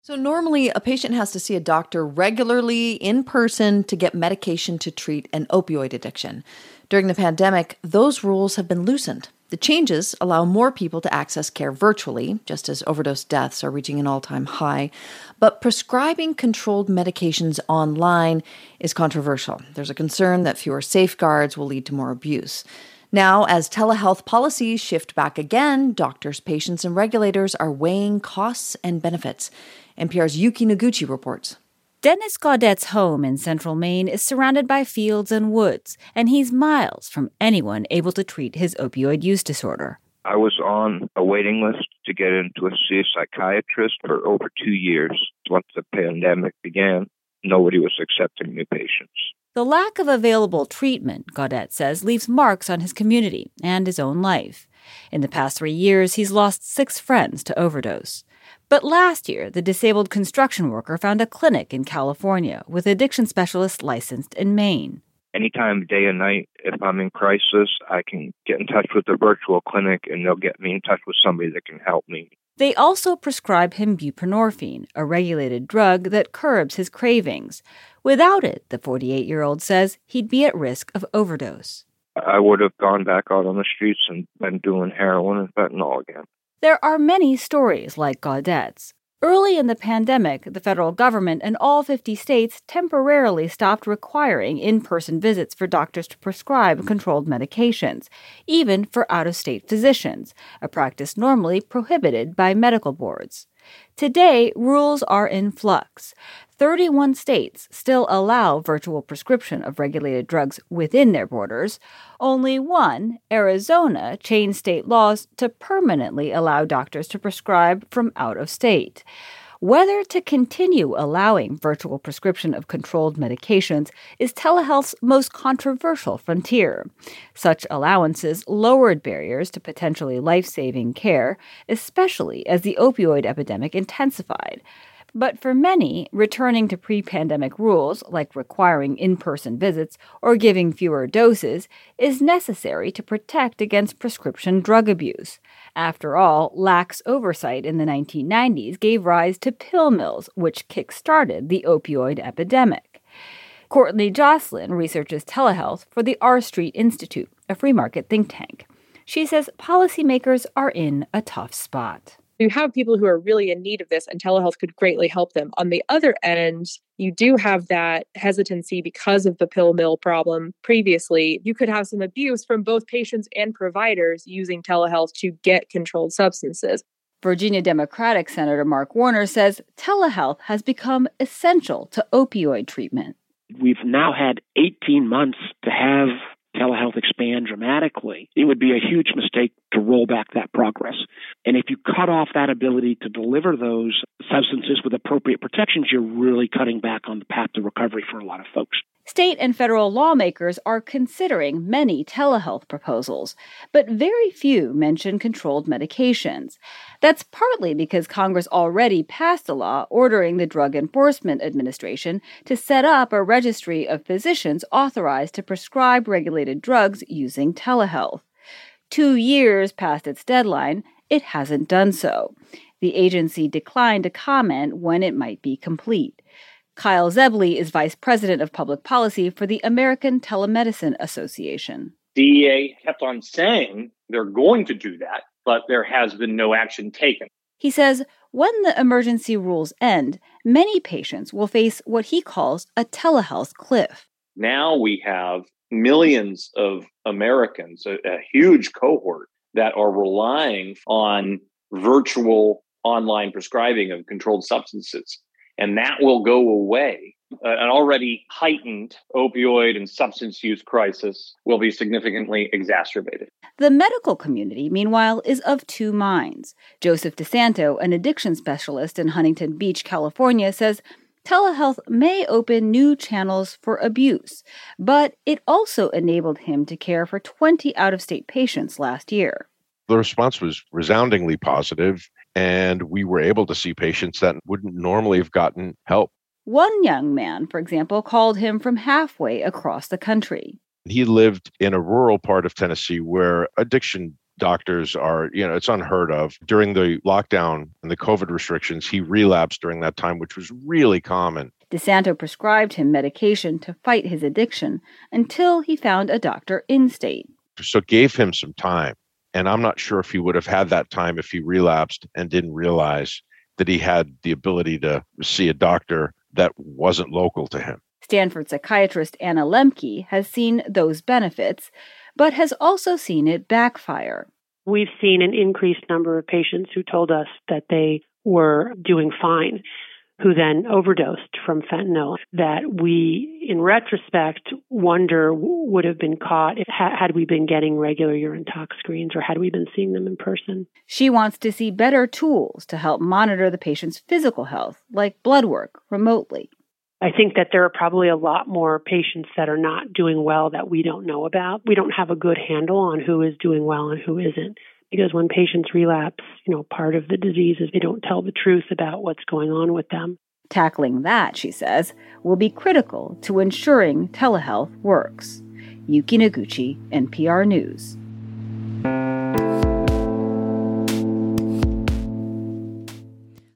So normally a patient has to see a doctor regularly in person to get medication to treat an opioid addiction. During the pandemic, those rules have been loosened. The changes allow more people to access care virtually, just as overdose deaths are reaching an all-time high. But prescribing controlled medications online is controversial. There's a concern that fewer safeguards will lead to more abuse. Now, as telehealth policies shift back again, doctors, patients, and regulators are weighing costs and benefits. NPR's Yuki Noguchi reports. Dennis Gaudet's home in central Maine is surrounded by fields and woods, and he's miles from anyone able to treat his opioid use disorder. I was on a waiting list to get into a see a psychiatrist for over 2 years. Once the pandemic began, nobody was accepting new patients. The lack of available treatment, Gaudet says, leaves marks on his community and his own life. In the past 3 years, he's lost 6 friends to overdose. But last year, the disabled construction worker found a clinic in California with addiction specialists licensed in Maine. Anytime, day and night, if I'm in crisis, I can get in touch with the virtual clinic and they'll get me in touch with somebody that can help me. They also prescribe him buprenorphine, a regulated drug that curbs his cravings. Without it, the 48-year-old says, he'd be at risk of overdose. I would have gone back out on the streets and been doing heroin and fentanyl again. There are many stories like Gaudet's. Early in the pandemic, the federal government and all 50 states temporarily stopped requiring in-person visits for doctors to prescribe controlled medications, even for out-of-state physicians, a practice normally prohibited by medical boards. Today, rules are in flux. 31 states still allow virtual prescription of regulated drugs within their borders. Only one, Arizona, changed state laws to permanently allow doctors to prescribe from out of state. Whether to continue allowing virtual prescription of controlled medications is telehealth's most controversial frontier. Such allowances lowered barriers to potentially life-saving care, especially as the opioid epidemic intensified. But for many, returning to pre-pandemic rules, like requiring in-person visits or giving fewer doses, is necessary to protect against prescription drug abuse. After all, lax oversight in the 1990s gave rise to pill mills, which kick-started the opioid epidemic. Courtney Jocelyn researches telehealth for the R Street Institute, a free market think tank. She says policymakers are in a tough spot. You have people who are really in need of this, and telehealth could greatly help them. On the other end, you do have that hesitancy because of the pill mill problem previously. You could have some abuse from both patients and providers using telehealth to get controlled substances. Virginia Democratic Senator Mark Warner says telehealth has become essential to opioid treatment. We've now had 18 months to have telehealth expand dramatically. It would be a huge mistake to roll back that progress. And if you cut off that ability to deliver those substances with appropriate protections, you're really cutting back on the path to recovery for a lot of folks. State and federal lawmakers are considering many telehealth proposals, but very few mention controlled medications. That's partly because Congress already passed a law ordering the Drug Enforcement Administration to set up a registry of physicians authorized to prescribe regulated drugs using telehealth. 2 years past its deadline, it hasn't done so. The agency declined to comment when it might be complete. Kyle Zebley is Vice President of Public Policy for the American Telemedicine Association. DEA kept on saying they're going to do that, but there has been no action taken. He says when the emergency rules end, many patients will face what he calls a telehealth cliff. Now we have millions of Americans, a huge cohort, that are relying on virtual online prescribing of controlled substances. And that will go away. An already heightened opioid and substance use crisis will be significantly exacerbated. The medical community, meanwhile, is of two minds. Joseph DeSanto, an addiction specialist in Huntington Beach, California, says telehealth may open new channels for abuse, but it also enabled him to care for 20 out-of-state patients last year. The response was resoundingly positive, and we were able to see patients that wouldn't normally have gotten help. One young man, for example, called him from halfway across the country. He lived in a rural part of Tennessee where addiction doctors are, it's unheard of. During the lockdown and the COVID restrictions, he relapsed during that time, which was really common. DeSanto prescribed him medication to fight his addiction until he found a doctor in state. So it gave him some time. And I'm not sure if he would have had that time if he relapsed and didn't realize that he had the ability to see a doctor that wasn't local to him. Stanford psychiatrist Anna Lemke has seen those benefits, but has also seen it backfire. We've seen an increased number of patients who told us that they were doing fine, who then overdosed from fentanyl, that we, in retrospect, wonder would have been caught had we been getting regular urine tox screens or had we been seeing them in person. She wants to see better tools to help monitor the patient's physical health, like blood work, remotely. I think that there are probably a lot more patients that are not doing well that we don't know about. We don't have a good handle on who is doing well and who isn't. Because when patients relapse, part of the disease is they don't tell the truth about what's going on with them. Tackling that, she says, will be critical to ensuring telehealth works. Yuki Noguchi, NPR News.